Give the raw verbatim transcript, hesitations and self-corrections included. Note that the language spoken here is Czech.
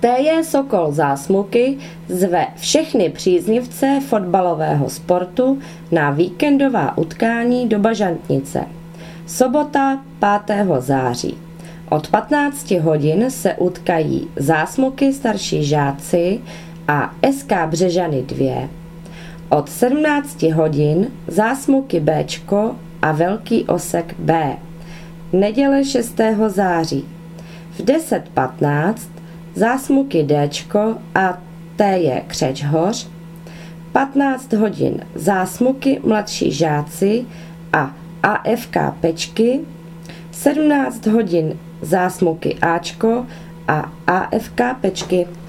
T J Sokol Zásmuky zve všechny příznivce fotbalového sportu na víkendová utkání do Bažantnice. Sobota pátého září. Od patnácti hodin se utkají Zásmuky starší žáci a S K Břežany dva. Od sedmnácti hodin Zásmuky Bčko a Velký Osek B. Neděle šestého září. V deset patnáct Zásmuky Dčko a T J Křečhoř. patnáct hodin Zásmuky mladší žáci a A F K Pečky. sedmnáct hodin Zásmuky Ačko a A F K Pečky.